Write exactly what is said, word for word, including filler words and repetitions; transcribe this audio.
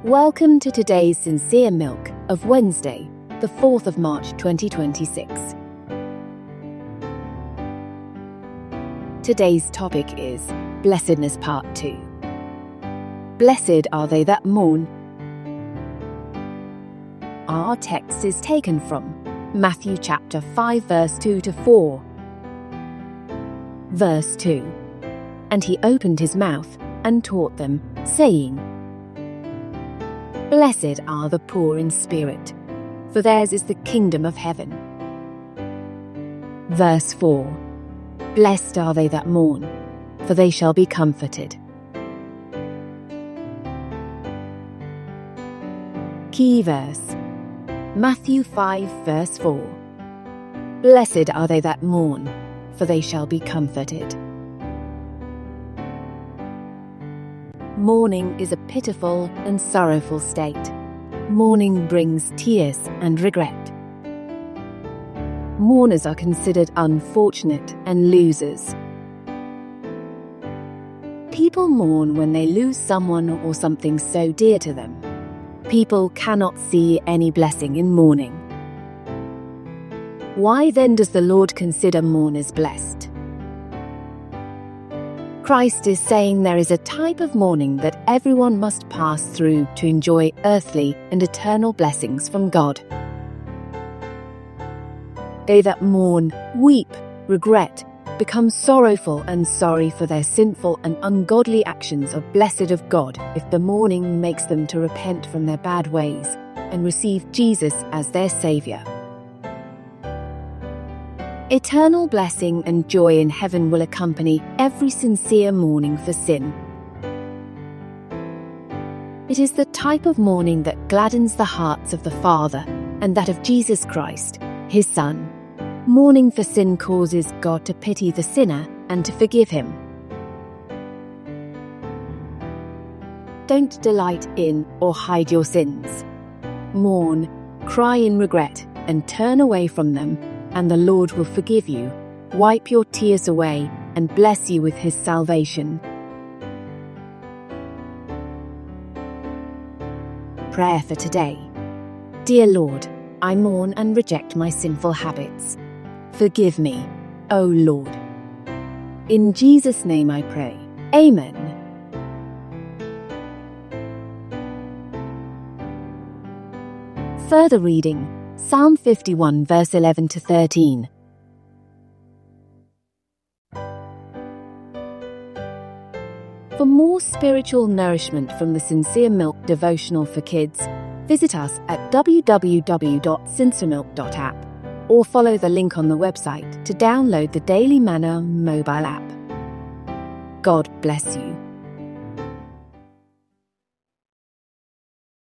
Welcome to today's Sincere Milk of Wednesday, the fourth of March twenty twenty-six. Today's topic is Blessedness Part two. Blessed are they that mourn. Our text is taken from Matthew chapter five, verse two to four. Verse two. And he opened his mouth and taught them, saying, Blessed are the poor in spirit, for theirs is the kingdom of heaven. Verse four. Blessed are they that mourn, for they shall be comforted. Key verse. Matthew five, verse four. Blessed are they that mourn, for they shall be comforted. Mourning is a pitiful and sorrowful state. Mourning brings tears and regret. Mourners are considered unfortunate and losers. People mourn when they lose someone or something so dear to them. People cannot see any blessing in mourning. Why then does the Lord consider mourners blessed? Christ is saying there is a type of mourning that everyone must pass through to enjoy earthly and eternal blessings from God. They that mourn, weep, regret, become sorrowful and sorry for their sinful and ungodly actions are blessed of God if the mourning makes them to repent from their bad ways and receive Jesus as their Saviour. Eternal blessing and joy in heaven will accompany every sincere mourning for sin. It is the type of mourning that gladdens the hearts of the Father and that of Jesus Christ, his Son. Mourning for sin causes God to pity the sinner and to forgive him. Don't delight in or hide your sins. Mourn, cry in regret, and turn away from them, and the Lord will forgive you, wipe your tears away, and bless you with his salvation. Prayer for today. Dear Lord, I mourn and reject my sinful habits. Forgive me, O Lord. In Jesus' name I pray. Amen. Further reading, Psalm fifty-one, verse eleven to thirteen. For more spiritual nourishment from the Sincere Milk devotional for kids, visit us at w w w dot sinceremilk dot app or follow the link on the website to download the Daily Manna mobile app. God bless you.